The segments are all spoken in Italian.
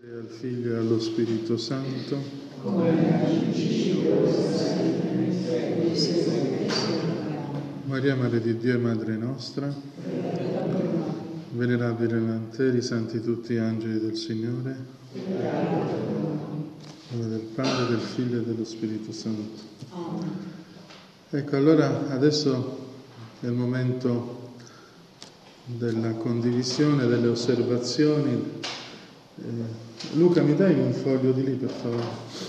E al Figlio e allo Spirito Santo. Maria, Madre di Dio e Madre nostra, venerabile Anteri, santi tutti gli angeli del Signore, nome del Padre, del Figlio e dello Spirito Santo. Ecco, allora adesso è il momento della condivisione, delle osservazioni. Luca, mi dai un foglio di lì, per favore?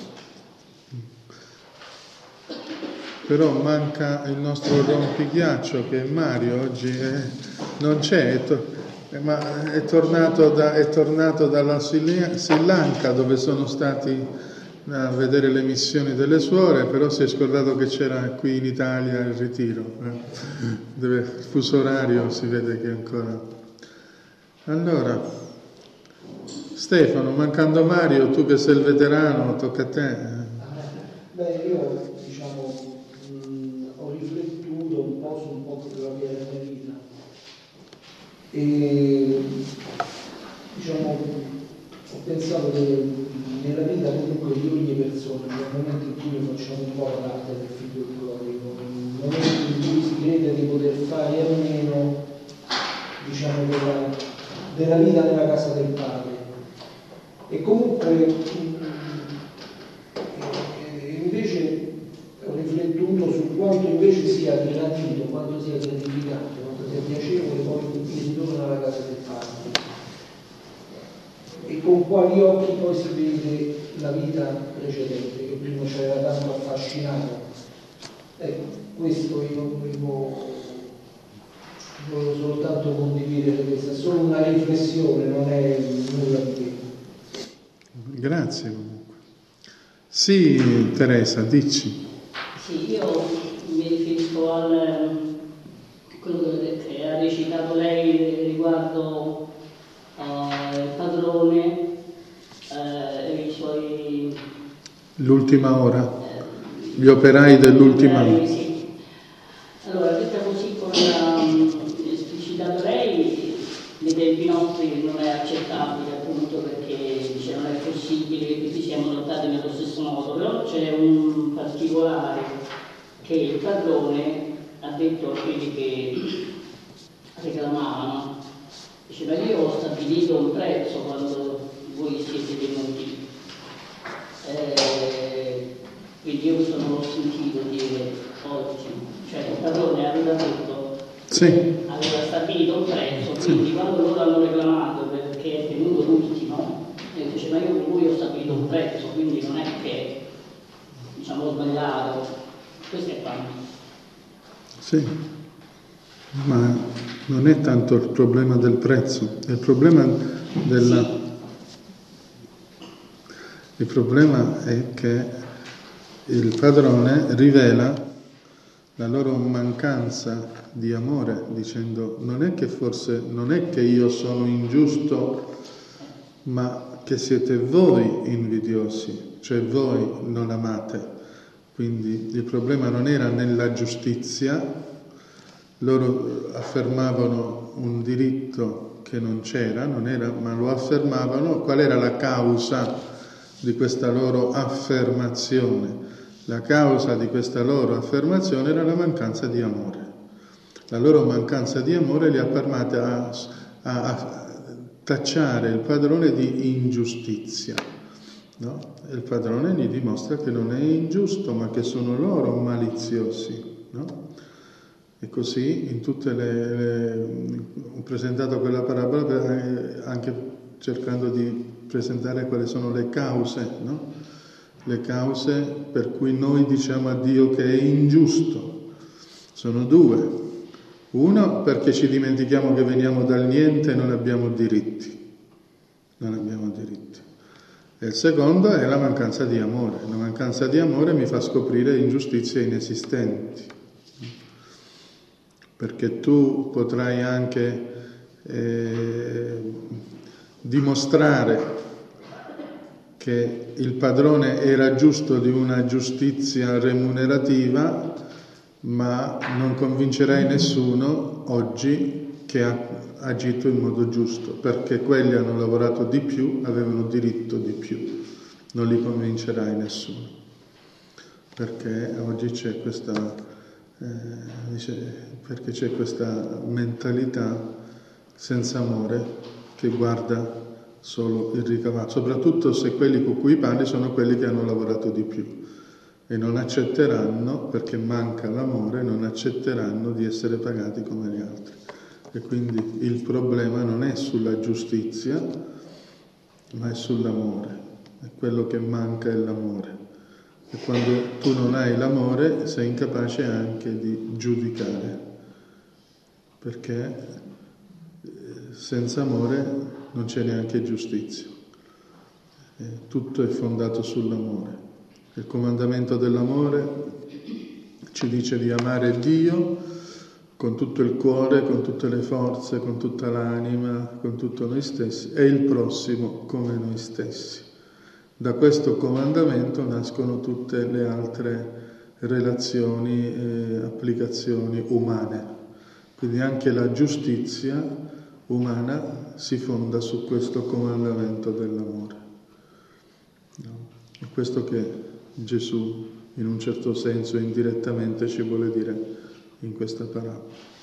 Però manca il nostro rompighiaccio, che è Mario, oggi non c'è, ma è tornato dalla Sri Lanka, dove sono stati a vedere le missioni delle suore, però si è scordato che c'era qui in Italia il ritiro. Il fuso orario si vede che ancora... Allora... Stefano, mancando Mario, tu che sei il veterano, tocca a te. Io ho riflettuto un po' su un po' della mia vita e ho pensato che nella vita comunque di ogni persona, nel momento in cui noi facciamo un po' la parte del figlio prodigo, nel momento in cui si crede di poter fare almeno della vita nella casa del Padre. E comunque invece ho riflettuto su quanto invece sia relativo, quanto sia gratificante, quanto sia piacevole poi che si torna alla casa del Padre e con quali occhi poi si vede la vita precedente che prima ci aveva tanto affascinato. Ecco, questo io volevo soltanto condividere, questa è solo una riflessione, non è nulla di che. Grazie comunque. Sì, Teresa, dici. Sì, io mi riferisco a quello che ha recitato lei riguardo il padrone e i suoi... L'ultima ora, gli operai dell'ultima ora. Sì. Allora, detta così come ha esplicitato lei, nei tempi nostri non è accettabile, appunto perché dice non è possibile che tutti siamo trattati nello stesso modo, però c'è un particolare che il padrone ha detto a quelli che reclamavano, diceva io ho stabilito un prezzo quando voi siete venuti, quindi io questo non l'ho sentito dire oggi, cioè il padrone aveva detto sì. Aveva stabilito un prezzo, quindi quando loro hanno reclamato perché è venuto l'ultimo, dice ma io con lui ho stabilito un prezzo, quindi non è che ho sbagliato, questo è quanto. Sì, ma non è tanto il problema del prezzo, è il problema della... Sì. Il problema è che il padrone rivela la loro mancanza di amore, dicendo non è che io sono ingiusto, ma che siete voi invidiosi, cioè voi non amate. Quindi il problema non era nella giustizia, loro affermavano un diritto che non c'era, ma lo affermavano. Qual era la causa di questa loro affermazione? La causa di questa loro affermazione era la mancanza di amore. La loro mancanza di amore li ha permesso a tacciare il padrone di ingiustizia. No? E il padrone gli dimostra che non è ingiusto, ma che sono loro maliziosi. No? E così in tutte ho presentato quella parabola anche cercando di presentare quali sono le cause, no? Le cause per cui noi diciamo a Dio che è ingiusto. Sono due. Uno, perché ci dimentichiamo che veniamo dal niente e non abbiamo diritti. Non abbiamo diritti. E il secondo è la mancanza di amore. La mancanza di amore mi fa scoprire ingiustizie inesistenti. Perché tu potrai anche dimostrare che il padrone era giusto di una giustizia remunerativa, ma non convincerai nessuno oggi che ha agito in modo giusto, perché quelli hanno lavorato di più, avevano diritto di più. Non li convincerai nessuno, perché oggi c'è questa, perché c'è questa mentalità senza amore che guarda solo il ricavato, soprattutto se quelli con cui parli sono quelli che hanno lavorato di più e non accetteranno, perché manca l'amore, non accetteranno di essere pagati come gli altri. E quindi il problema non è sulla giustizia, ma è sull'amore. E quello che manca è l'amore. E quando tu non hai l'amore sei incapace anche di giudicare, perché senza amore non c'è neanche giustizia. Tutto è fondato sull'amore. Il comandamento dell'amore ci dice di amare Dio con tutto il cuore, con tutte le forze, con tutta l'anima, con tutto noi stessi, e il prossimo come noi stessi. Da questo comandamento nascono tutte le altre relazioni e applicazioni umane. Quindi anche la giustizia umana si fonda su questo comandamento dell'amore. È questo che Gesù, in un certo senso, indirettamente ci vuole dire in questa parabola.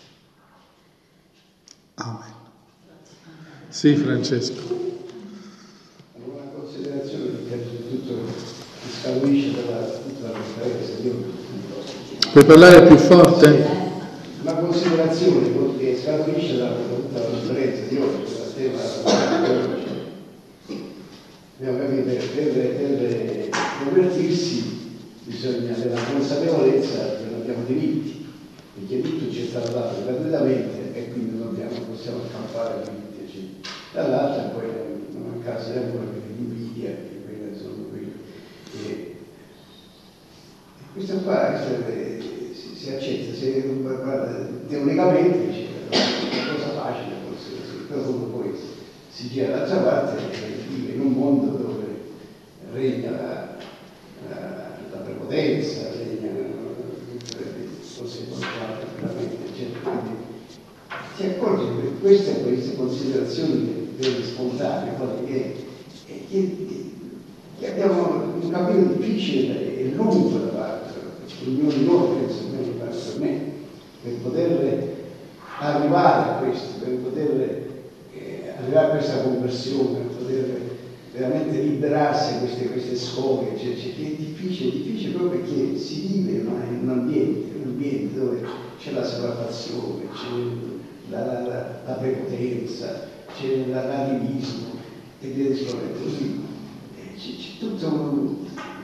Amen. Sì, Francesco. Una considerazione che tutto si scaturisce dalla tutta la conferenza di oggi. Puoi parlare più forte? Una considerazione che scaturisce da tutta la conferenza di oggi, dal tema abbiamo capito, per convertirsi bisogna avere la consapevolezza che non abbiamo diritti, perché tutto ci è stato dato gratuitamente e quindi non possiamo accampare diritti. Dall'altra poi non manca sempre l'invidia, che quelle sono quelle. Questo qua si accetta, se guarda teoricamente dice è una cosa facile, forse, però poi si gira dall'altra parte e vive in un mondo dove regna la prepotenza, regna cose veramente, quindi ti accorgi che queste considerazioni delle spontanee, che abbiamo un cammino difficile e lungo da fare, ognuno di noi penso che per me, per poter arrivare a questo, per poter arrivare a questa conversione, per poter veramente liberarsi da queste sfoghe, che è difficile proprio perché si vive in un ambiente dove c'è la sopraffazione, c'è la prepotenza, c'è l'animismo e via discorrendo. Così c'è tutto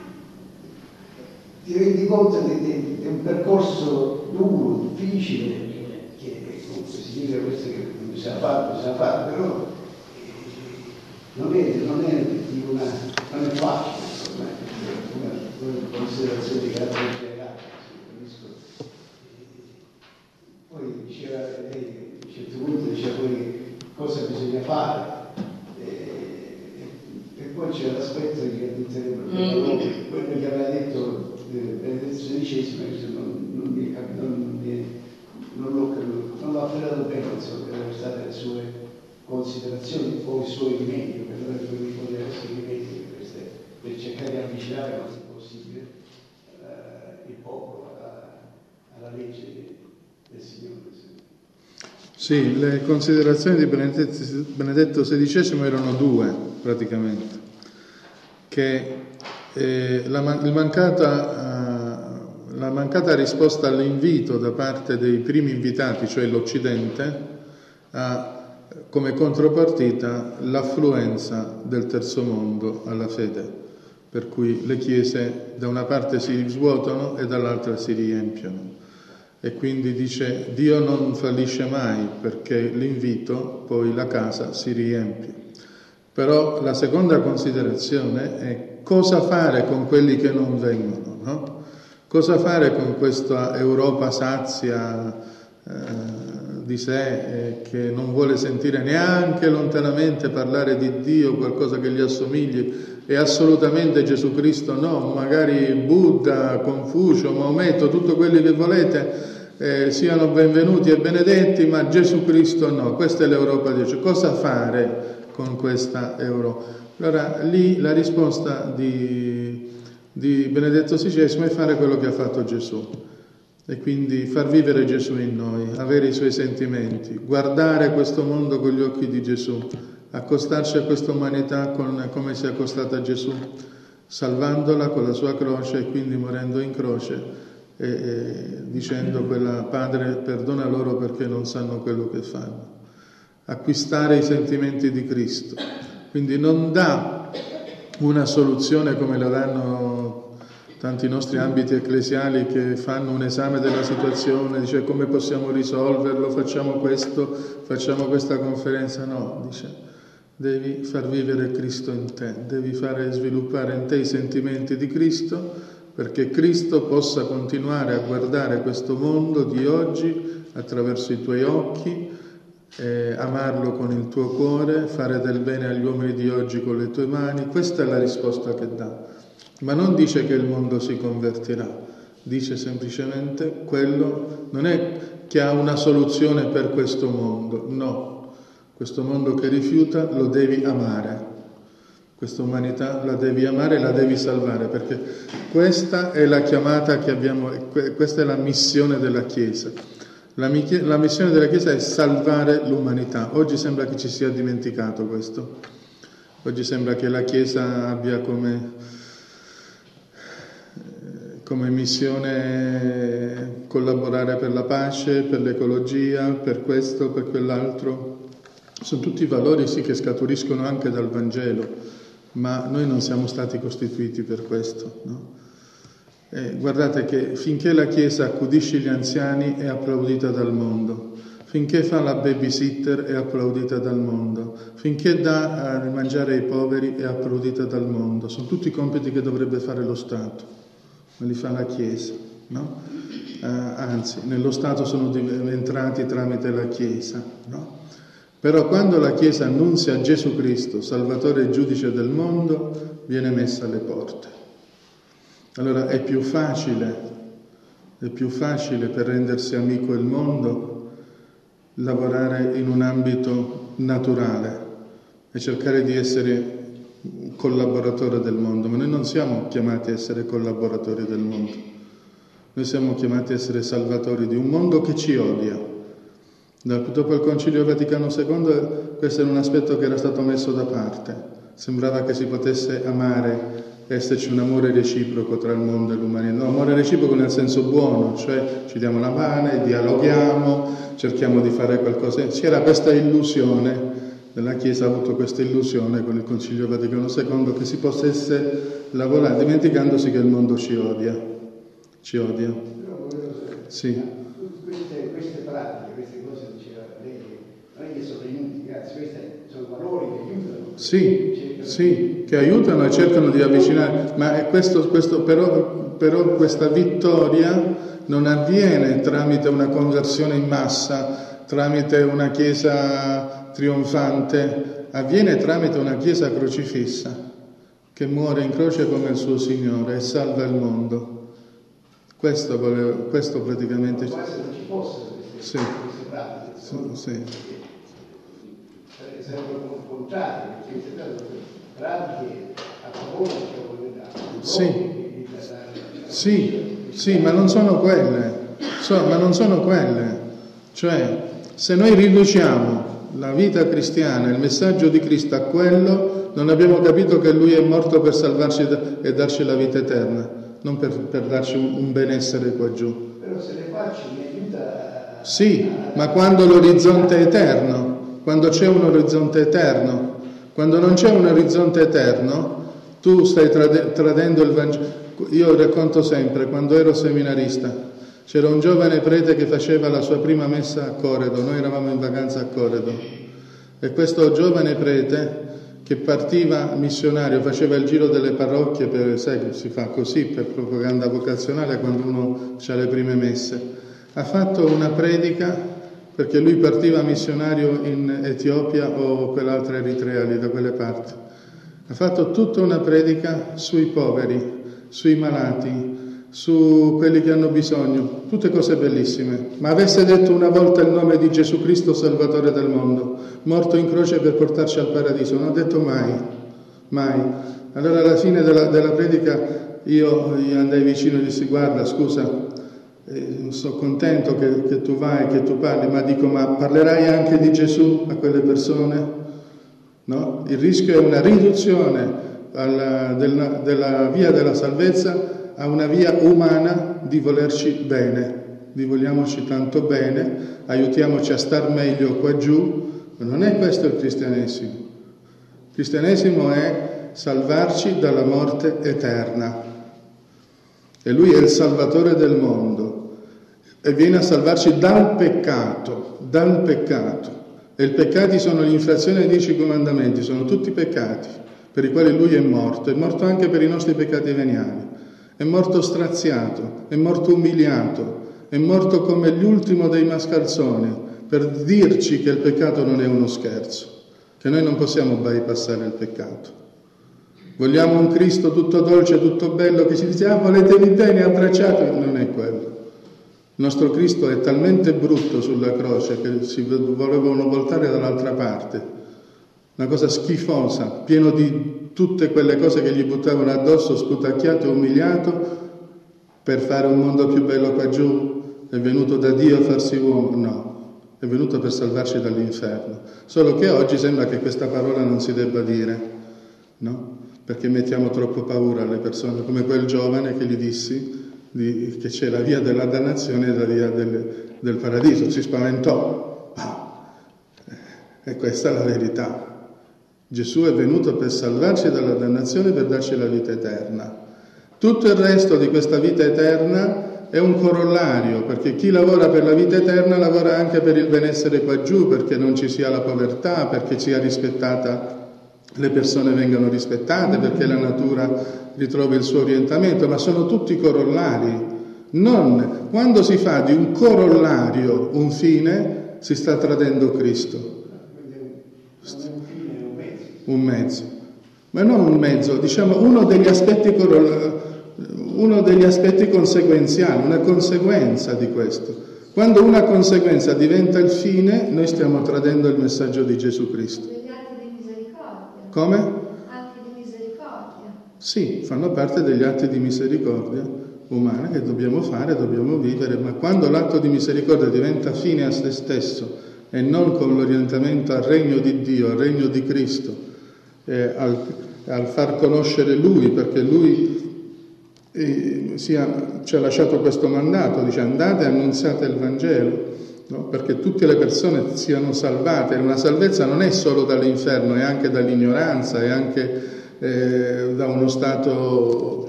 ti rendi conto di un percorso duro, difficile, che comunque si dice questo che non bisogna fare, però non è facile, insomma, una considerazione di carattere generale, poi diceva lei, a un certo punto diceva poi cosa bisogna fare, e poi c'era l'aspetto di quello che aveva detto Benedetto XVI, non l'ho afferrato bene, insomma, per essere state le sue considerazioni o i suoi rimedi, per poter essere rimedi per cercare di avvicinare quanto possibile il popolo alla legge del Signore. Sì, le considerazioni di Benedetto XVI erano due praticamente, che la mancata risposta all'invito da parte dei primi invitati, cioè l'Occidente, ha come contropartita l'affluenza del terzo mondo alla fede, per cui le chiese da una parte si svuotano e dall'altra si riempiono. E quindi dice Dio non fallisce mai, perché l'invito, poi la casa si riempie. Però la seconda considerazione è cosa fare con quelli che non vengono, no? Cosa fare con questa Europa sazia di sé, che non vuole sentire neanche lontanamente parlare di Dio, qualcosa che gli assomigli, e assolutamente Gesù Cristo no, magari Buddha, Confucio, Maometto, tutto quelli che volete, siano benvenuti e benedetti, ma Gesù Cristo no. Questa è l'Europa di oggi. Cosa fare con questa Europa? Allora lì la risposta di Benedetto XVI è fare quello che ha fatto Gesù, e quindi far vivere Gesù in noi, avere i suoi sentimenti, guardare questo mondo con gli occhi di Gesù, accostarci a questa umanità come si è accostata a Gesù, salvandola con la sua croce e quindi morendo in croce e dicendo quella: Padre, perdona loro perché non sanno quello che fanno. Acquistare i sentimenti di Cristo. Quindi non dà una soluzione come la danno tanti nostri ambiti ecclesiali, che fanno un esame della situazione, dice come possiamo risolverlo, facciamo questo, facciamo questa conferenza. No, dice, devi far vivere Cristo in te, devi fare sviluppare in te i sentimenti di Cristo, perché Cristo possa continuare a guardare questo mondo di oggi attraverso i tuoi occhi, amarlo con il tuo cuore, fare del bene agli uomini di oggi con le tue mani. Questa è la risposta che dà. Ma non dice che il mondo si convertirà, dice semplicemente quello, non è che ha una soluzione per questo mondo, no. Questo mondo che rifiuta lo devi amare. Questa umanità la devi amare e la devi salvare, perché questa è la chiamata che abbiamo, questa è la missione della Chiesa. La missione della Chiesa è salvare l'umanità. Oggi sembra che ci sia dimenticato questo. Oggi sembra che la Chiesa abbia come missione collaborare per la pace, per l'ecologia, per questo, per quell'altro. Sono tutti valori sì che scaturiscono anche dal Vangelo, ma noi non siamo stati costituiti per questo, no? Guardate che finché la Chiesa accudisce gli anziani è applaudita dal mondo, finché fa la babysitter è applaudita dal mondo, finché dà a mangiare ai poveri è applaudita dal mondo. Sono tutti compiti che dovrebbe fare lo Stato, ma li fa la Chiesa, no? Anzi, nello Stato sono entrati tramite la Chiesa, no? Però quando la Chiesa annunzia Gesù Cristo, Salvatore e Giudice del mondo, viene messa alle porte. Allora è più facile per rendersi amico il mondo lavorare in un ambito naturale e cercare di essere collaboratore del mondo, ma noi non siamo chiamati a essere collaboratori del mondo, noi siamo chiamati a essere salvatori di un mondo che ci odia. Dopo il Concilio Vaticano II questo era un aspetto che era stato messo da parte, sembrava che si potesse amare, esserci un amore reciproco tra il mondo e l'umanità, no, amore reciproco nel senso buono, cioè ci diamo la mano, dialoghiamo, cerchiamo di fare qualcosa. C'era questa illusione, la Chiesa ha avuto questa illusione con il Concilio Vaticano II, che si potesse lavorare dimenticandosi che il mondo ci odia. Sì. Queste pratiche, queste cose diceva lei, non è che sono inutili, anzi questi sono valori che aiutano. Sì, che aiutano e cercano di avvicinare, ma è questo però questa vittoria non avviene tramite una conversione in massa, tramite una Chiesa trionfante, avviene tramite una Chiesa crocifissa che muore in croce come il suo Signore e salva il mondo. Questo praticamente. Ma se non ci fossero queste pratiche, sarebbero contrarie, perché queste pratiche a favore Sì, ma non sono quelle. Cioè, se noi riduciamo la vita cristiana, il messaggio di Cristo a quello, non abbiamo capito che Lui è morto per salvarci e darci la vita eterna, non per darci un benessere qua giù. Però se le faccio mi aiuta Sì, ma quando l'orizzonte è eterno, quando c'è un orizzonte eterno, quando non c'è un orizzonte eterno, tu stai tradendo il Vangelo. Io racconto sempre, quando ero seminarista, c'era un giovane prete che faceva la sua prima messa a Coredo, noi eravamo in vacanza a Coredo, e questo giovane prete che partiva missionario, faceva il giro delle parrocchie, sai, si fa così per propaganda vocazionale quando uno ha le prime messe, ha fatto una predica, perché lui partiva missionario in Etiopia o quell'altra Eritrea lì da quelle parti, ha fatto tutta una predica sui poveri, sui malati, su quelli che hanno bisogno, tutte cose bellissime. Ma avesse detto una volta il nome di Gesù Cristo, Salvatore del mondo, morto in croce per portarci al paradiso? Non ha detto mai, mai. Allora alla fine della predica io gli andai vicino e dissi: guarda, scusa, sono contento che tu vai, che tu parli, ma dico, ma parlerai anche di Gesù a quelle persone? No? Il rischio è una riduzione della via della salvezza a una via umana di volerci bene, di vogliamoci tanto bene, aiutiamoci a star meglio qua giù, ma non è questo il cristianesimo. Il cristianesimo è salvarci dalla morte eterna, e Lui è il Salvatore del mondo e viene a salvarci dal peccato, e i peccati sono l'infrazione ai 10 comandamenti, sono tutti peccati per i quali Lui è morto anche per i nostri peccati veniali. È morto straziato, è morto umiliato, è morto come l'ultimo dei mascalzoni per dirci che il peccato non è uno scherzo, che noi non possiamo bypassare il peccato. Vogliamo un Cristo tutto dolce, tutto bello, che ci dice: ah, voletevi bene, abbracciatevi. Non è quello. Il nostro Cristo è talmente brutto sulla croce che si volevano voltare dall'altra parte. Una cosa schifosa, pieno di tutte quelle cose che gli buttavano addosso, sputacchiato e umiliato, per fare un mondo più bello qua giù. È venuto da Dio a farsi uomo? No, è venuto per salvarci dall'inferno. Solo che oggi sembra che questa parola non si debba dire, no? Perché mettiamo troppo paura alle persone, come quel giovane che gli dissi che c'è la via della dannazione e la via del paradiso. Si spaventò. E questa è la verità. Gesù è venuto per salvarci dalla dannazione e per darci la vita eterna. Tutto il resto di questa vita eterna è un corollario, perché chi lavora per la vita eterna lavora anche per il benessere qua giù, perché non ci sia la povertà, perché sia rispettata, le persone vengano rispettate, perché la natura ritrovi il suo orientamento, ma sono tutti corollari. Non quando si fa di un corollario un fine, si sta tradendo Cristo. Un mezzo, ma non un mezzo, diciamo uno degli aspetti conseguenziali, una conseguenza di questo. Quando una conseguenza diventa il fine, noi stiamo tradendo il messaggio di Gesù Cristo. Degli atti di misericordia. Come? Atti di misericordia. Sì, fanno parte degli atti di misericordia umana che dobbiamo fare, dobbiamo vivere, ma quando l'atto di misericordia diventa fine a se stesso e non con l'orientamento al regno di Dio, al regno di Cristo, al far conoscere Lui, perché Lui ci ha lasciato questo mandato, dice: andate e annunziate il Vangelo, no? Perché tutte le persone siano salvate. Una salvezza non è solo dall'inferno, è anche dall'ignoranza, è anche da uno stato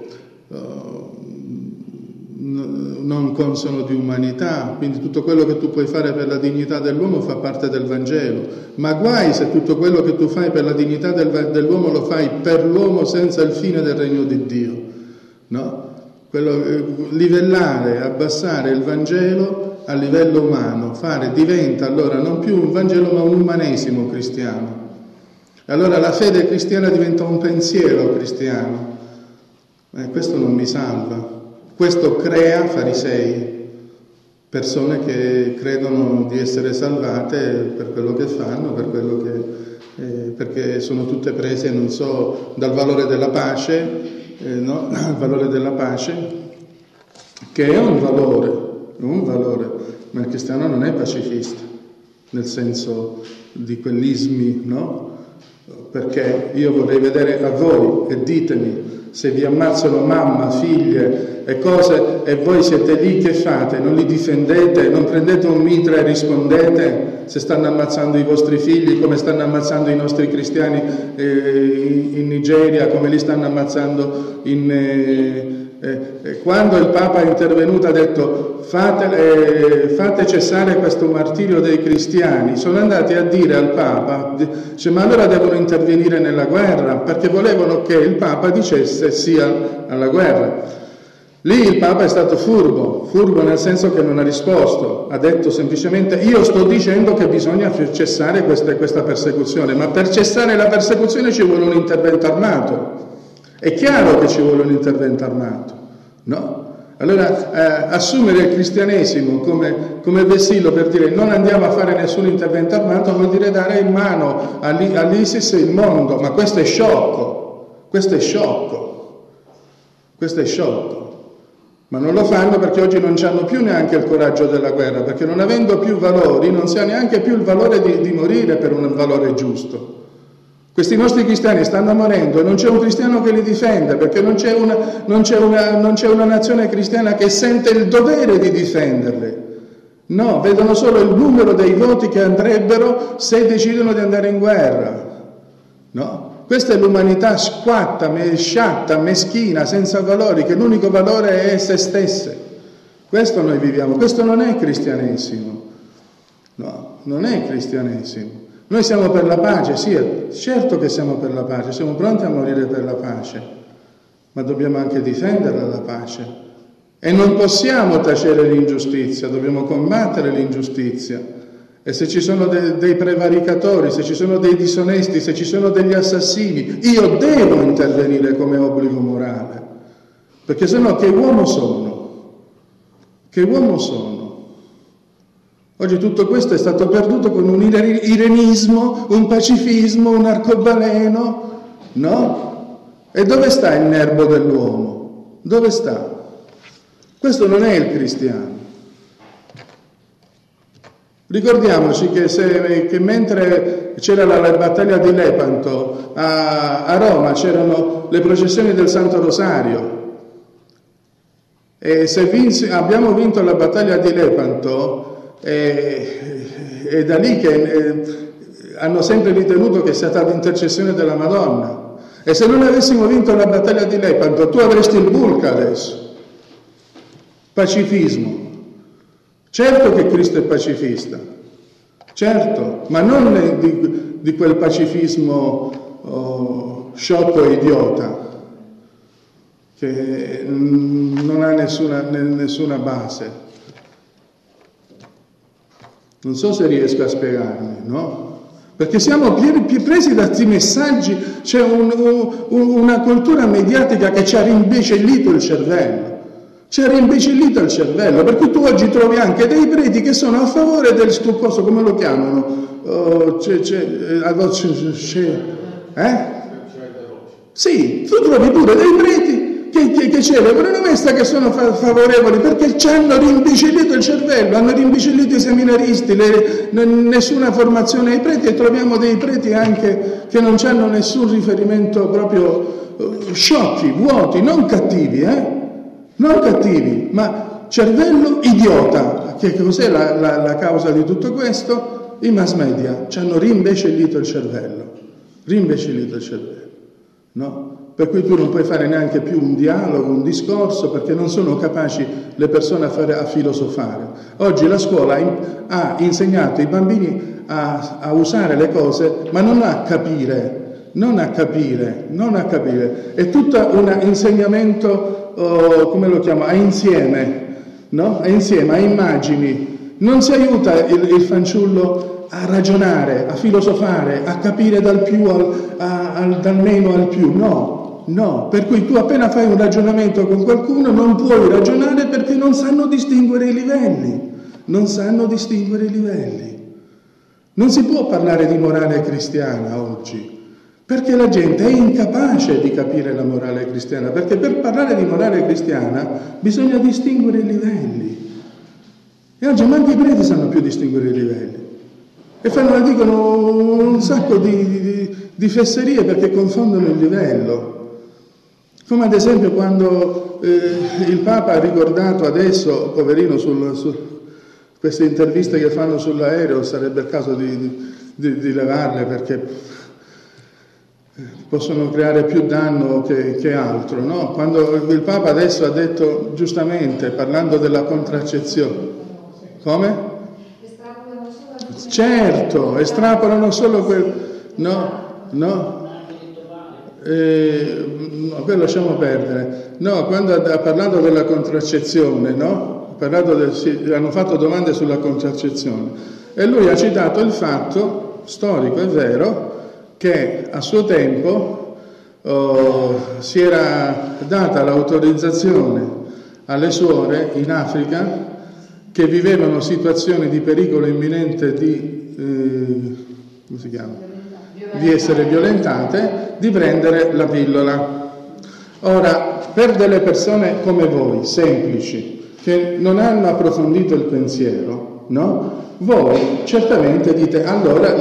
non consono di umanità. Quindi tutto quello che tu puoi fare per la dignità dell'uomo fa parte del Vangelo, ma guai se tutto quello che tu fai per la dignità dell'uomo lo fai per l'uomo senza il fine del regno di Dio, no? Livellare, abbassare il Vangelo a livello umano, diventa allora non più un Vangelo ma un umanesimo cristiano. Allora la fede cristiana diventa un pensiero cristiano. Questo non mi salva. Questo crea farisei, persone che credono di essere salvate per quello che fanno, perché sono tutte prese, non so, dal valore della pace, no? Il valore della pace, che è un valore, ma il cristiano non è pacifista, nel senso di quellismi, no? Perché io vorrei vedere a voi e ditemi, se vi ammazzano mamma, figlie e cose e voi siete lì, che fate? Non li difendete? Non prendete un mitra e rispondete? Se stanno ammazzando i vostri figli come stanno ammazzando i nostri cristiani in Nigeria, come li stanno ammazzando quando il Papa è intervenuto ha detto fate cessare questo martirio dei cristiani, sono andati a dire al Papa, ma allora devono intervenire nella guerra, perché volevano che il Papa dicesse sì alla guerra. Lì il Papa è stato furbo nel senso che non ha risposto, ha detto semplicemente: io sto dicendo che bisogna cessare questa persecuzione, ma per cessare la persecuzione ci vuole un intervento armato. È chiaro che ci vuole un intervento armato, no? Allora assumere il cristianesimo come vessillo per dire non andiamo a fare nessun intervento armato vuol dire dare in mano all'ISIS il mondo, ma questo è sciocco, questo è sciocco, questo è sciocco. Ma non lo fanno perché oggi non hanno più neanche il coraggio della guerra, perché non avendo più valori non si ha neanche più il valore di morire per un valore giusto. Questi nostri cristiani stanno morendo e non c'è un cristiano che li difenda, perché non c'è una nazione cristiana che sente il dovere di difenderli. No, vedono solo il numero dei voti che andrebbero se decidono di andare in guerra. No? Questa è l'umanità squatta, sciatta, meschina, senza valori, che l'unico valore è se stesse. Questo noi viviamo, questo non è cristianesimo. No, non è cristianesimo. Noi siamo per la pace, sì, certo che siamo per la pace, siamo pronti a morire per la pace, ma dobbiamo anche difenderla la pace. E non possiamo tacere l'ingiustizia, dobbiamo combattere l'ingiustizia. E se ci sono dei prevaricatori, se ci sono dei disonesti, se ci sono degli assassini, io devo intervenire come obbligo morale, perché sennò che uomo sono? Che uomo sono? Oggi tutto questo è stato perduto con un irenismo, un pacifismo, un arcobaleno, no? E dove sta il nervo dell'uomo? Dove sta? Questo non è il cristiano. Ricordiamoci che mentre c'era la battaglia di Lepanto, a Roma c'erano le processioni del Santo Rosario. E se abbiamo vinto la battaglia di Lepanto, è da lì che hanno sempre ritenuto che sia stata intercessione della Madonna. E se non avessimo vinto la battaglia di Lepanto, tu avresti il Bulca adesso. Pacifismo. Certo che Cristo è pacifista, certo, ma non di quel pacifismo sciocco e idiota che non ha nessuna base. Non so se riesco a spiegarmi, no? Perché siamo presi da questi messaggi, c'è una cultura mediatica che ci ha rimbecillito il cervello. Ci ha rimbecillito il cervello, perché tu oggi trovi anche dei preti che sono a favore del stuccoso, come lo chiamano? Sì, tu trovi pure dei preti che celebrano una messa che sono favorevoli perché ci hanno rimbecillito il cervello, hanno rimbecillito i seminaristi, nessuna formazione ai preti, e troviamo dei preti anche che non hanno nessun riferimento, proprio sciocchi, vuoti, non cattivi, non cattivi, ma cervello idiota. Che cos'è la causa di tutto questo? I mass media ci hanno rimbecillito il cervello, no? Per cui tu non puoi fare neanche più un dialogo, un discorso, perché non sono capaci le persone a filosofare. Oggi la scuola ha insegnato ai bambini a usare le cose, ma non a capire. È tutto un insegnamento, come lo chiamo, a insieme, no? A insieme, a immagini. Non si aiuta il fanciullo a ragionare, a filosofare, a capire dal meno al più, no. Per cui tu appena fai un ragionamento con qualcuno non puoi ragionare perché non sanno distinguere i livelli. Non si può parlare di morale cristiana oggi, perché la gente è incapace di capire la morale cristiana, perché per parlare di morale cristiana bisogna distinguere i livelli. E oggi manco i preti sanno più distinguere i livelli. E dicono un sacco di fesserie perché confondono il livello. Come ad esempio quando il Papa ha ricordato adesso, poverino, su queste interviste che fanno sull'aereo, sarebbe il caso di levarle perché possono creare più danno che altro, no? Quando il Papa adesso ha detto, giustamente, parlando della contraccezione, come? Certo, estrapolano solo quel... No, quello lasciamo perdere. No, quando ha parlato della contraccezione, no? Hanno fatto domande sulla contraccezione e lui ha citato il fatto storico, è vero, che a suo tempo si era data l'autorizzazione alle suore in Africa che vivevano situazioni di pericolo imminente di essere violentate, di prendere la pillola. Ora, per delle persone come voi, semplici, che non hanno approfondito il pensiero, no? Voi certamente dite, allora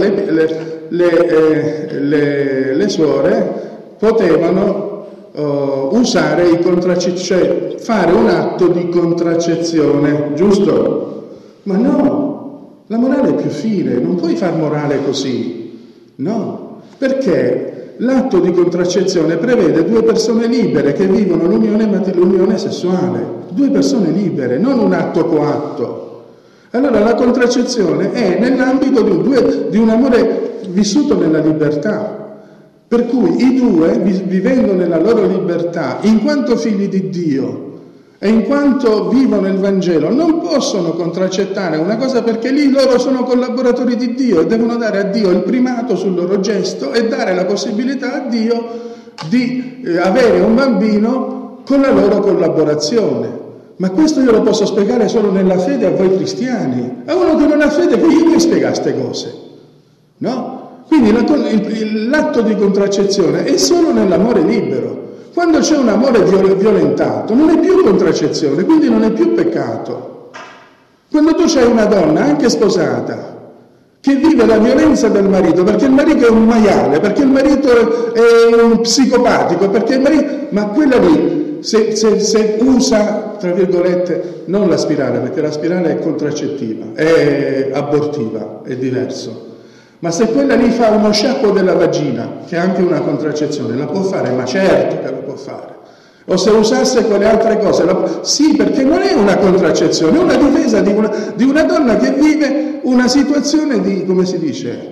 le suore potevano usare i cioè fare un atto di contraccezione, giusto? Ma no, la morale è più fine, non puoi far morale così, no, perché l'atto di contraccezione prevede due persone libere che vivono l'unione sessuale, due persone libere, non un atto coatto. Allora la contraccezione è nell'ambito di un amore vissuto nella libertà. Per cui i due, vivendo nella loro libertà, in quanto figli di Dio e in quanto vivono il Vangelo, non possono contraccettare una cosa, perché lì loro sono collaboratori di Dio e devono dare a Dio il primato sul loro gesto e dare la possibilità a Dio di avere un bambino con la loro collaborazione. Ma questo io lo posso spiegare solo nella fede a voi cristiani. A uno che non ha fede, che io mi spiega queste cose, no? Quindi l'atto di contraccezione è solo nell'amore libero. Quando c'è un amore violentato non è più contraccezione, quindi non è più peccato. Quando tu c'hai una donna, anche sposata, che vive la violenza del marito, perché il marito è un maiale, perché il marito è un psicopatico, perché il marito... Ma quella lì, se usa, tra virgolette, non la spirale, perché la spirale è contraccettiva, è abortiva, è diverso. Ma se quella lì fa uno sciacquo della vagina, che è anche una contraccezione, la può fare? Ma certo che la può fare. O se usasse quelle altre cose, sì, perché non è una contraccezione, è una difesa di una donna che vive una situazione di, come si dice,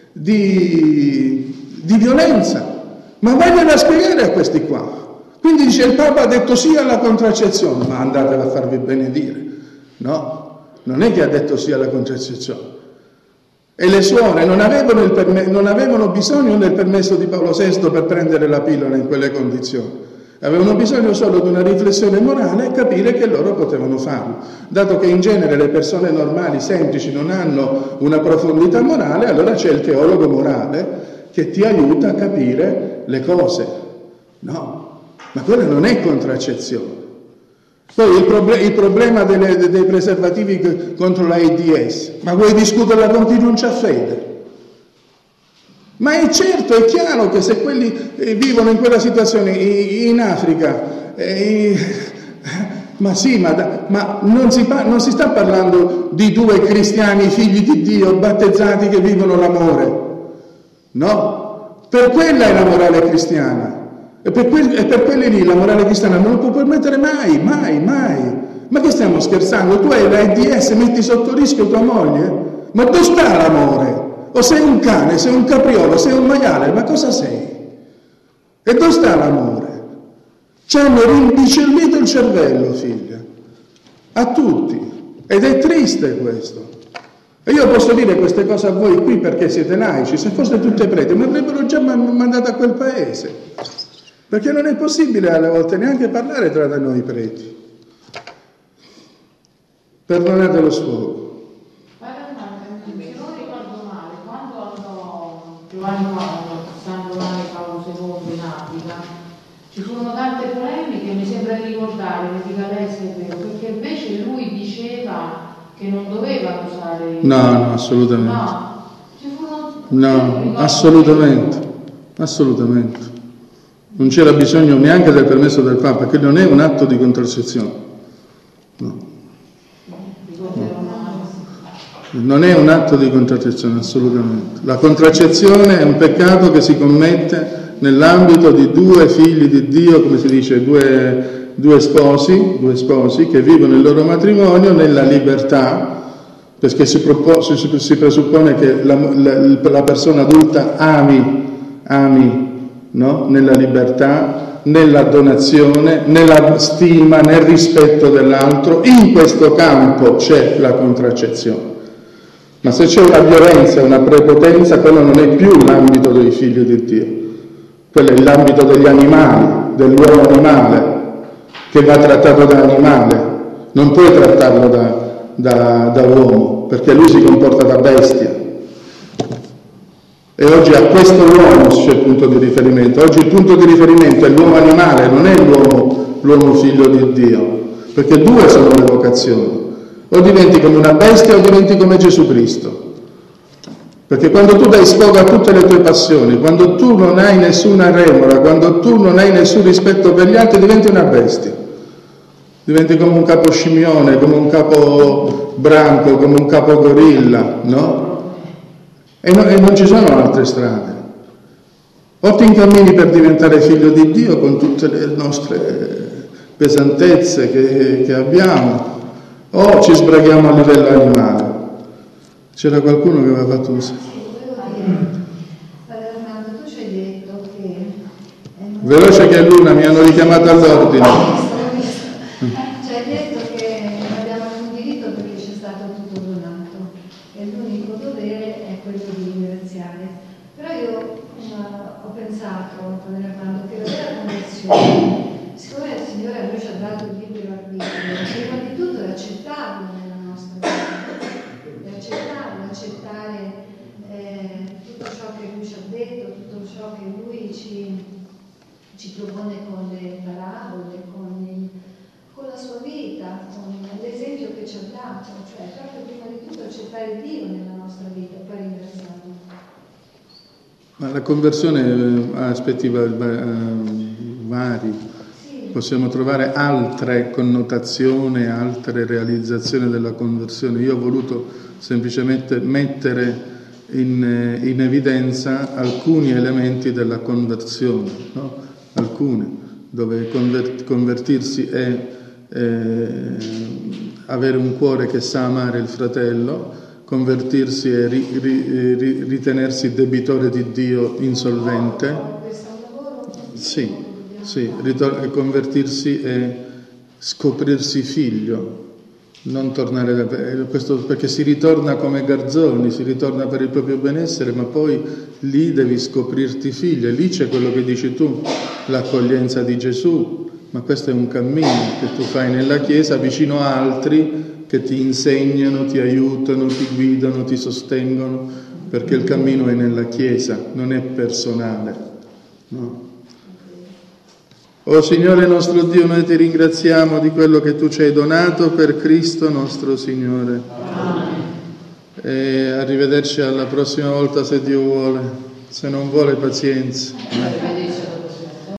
di violenza. Ma vagliela a spiegare a questi qua. Quindi dice, il Papa ha detto sì alla contraccezione, ma andatela a farvi benedire. No, non è che ha detto sì alla contraccezione. E le suore non avevano bisogno del permesso di Paolo VI per prendere la pillola in quelle condizioni, avevano bisogno solo di una riflessione morale e capire che loro potevano farlo. Dato che in genere le persone normali, semplici, non hanno una profondità morale, allora c'è il teologo morale che ti aiuta a capire le cose. No, ma quella non è contraccezione. Poi il problema dei preservativi contro l'AIDS, ma vuoi discuterla con chi non c'ha fede? Ma è certo, è chiaro che se quelli vivono in quella situazione in Africa, ma sì, ma non si sta parlando di due cristiani figli di Dio battezzati che vivono l'amore, no? Per quella è la morale cristiana. E per quelli lì la morale cristiana non lo può permettere mai. Ma che stiamo scherzando? Tu hai l'AIDS, metti sotto rischio tua moglie? Ma dove sta l'amore? O sei un cane, sei un capriolo, sei un maiale, ma cosa sei? E dove sta l'amore? Ci hanno rimbicellito il cervello, figlia, a tutti, ed è triste questo. E io posso dire queste cose a voi qui perché siete laici, se foste tutte preti mi avrebbero già mandato a quel paese. Perché non è possibile alle volte neanche parlare tra noi preti. Perdonate lo sfogo. Se non ricordo male, quando andò San Giovanni Paolo II in Africa, ci furono tante polemiche, mi sembra di ricordare, mi dica lei se è vero, perché invece lui diceva che non doveva usare... No, assolutamente. No, ci furono... No, assolutamente. Non c'era bisogno neanche del permesso del Papa, che non è un atto di contraccezione. No. Non è un atto di contraccezione, assolutamente. La contraccezione è un peccato che si commette nell'ambito di due figli di Dio, come si dice, due sposi che vivono il loro matrimonio nella libertà, perché si presuppone che la persona adulta ami, no? Nella libertà, nella donazione, nella stima, nel rispetto dell'altro. In questo campo c'è la contraccezione. Ma se c'è una violenza, una prepotenza, quello non è più l'ambito dei figli di Dio. Quello è l'ambito degli animali, dell'uomo animale, che va trattato da animale, non puoi trattarlo da uomo, perché lui si comporta da bestia. E oggi a questo uomo c'è il punto di riferimento. Oggi il punto di riferimento è l'uomo animale, non è l'uomo figlio di Dio, perché due sono le vocazioni. O diventi come una bestia o diventi come Gesù Cristo. Perché quando tu dai sfogo a tutte le tue passioni, quando tu non hai nessuna remora, quando tu non hai nessun rispetto per gli altri, diventi una bestia. Diventi come un capo scimmione, come un capo branco, come un capo gorilla, no? E non ci sono altre strade. O ti incammini per diventare figlio di Dio con tutte le nostre pesantezze che abbiamo, o ci sbraghiamo a livello animale. C'era qualcuno che aveva fatto un... Padre Armando, tu ci hai detto che... Veloce che è l'una, mi hanno richiamato all'ordine. Ci hai detto che non abbiamo alcun diritto perché ci è stato tutto donato e l'unico dovere è quello di ringraziare. Però io ho pensato, Padre Armando, che la vera conversione, siccome il Signore a noi ci ha dato il libero arbitrio, prima di tutto è accettarlo nella nostra vita, accettare tutto ciò che Lui ci ha detto, tutto ciò che Lui ci propone con le parabole, con la sua vita, con l'esempio che ci ha dato, cioè proprio prima di tutto accettare Dio nella nostra vita e poi ringraziarlo. Ma la conversione ha aspetti vari. Sì. Possiamo trovare altre connotazioni, altre realizzazioni della conversione. Io ho voluto semplicemente mettere in evidenza alcuni elementi della conversione, no? Alcuni, dove convertirsi è avere un cuore che sa amare il fratello, convertirsi è ritenersi debitore di Dio insolvente. Sì, convertirsi è scoprirsi figlio. Non tornare questo, perché si ritorna come garzoni, si ritorna per il proprio benessere, ma poi lì devi scoprirti figlio, e lì c'è quello che dici tu, l'accoglienza di Gesù, ma questo è un cammino che tu fai nella Chiesa vicino a altri che ti insegnano, ti aiutano, ti guidano, ti sostengono, perché il cammino è nella Chiesa, non è personale, no? O Signore nostro Dio, noi ti ringraziamo di quello che tu ci hai donato per Cristo nostro Signore. Amen. E arrivederci alla prossima volta se Dio vuole, se non vuole pazienza.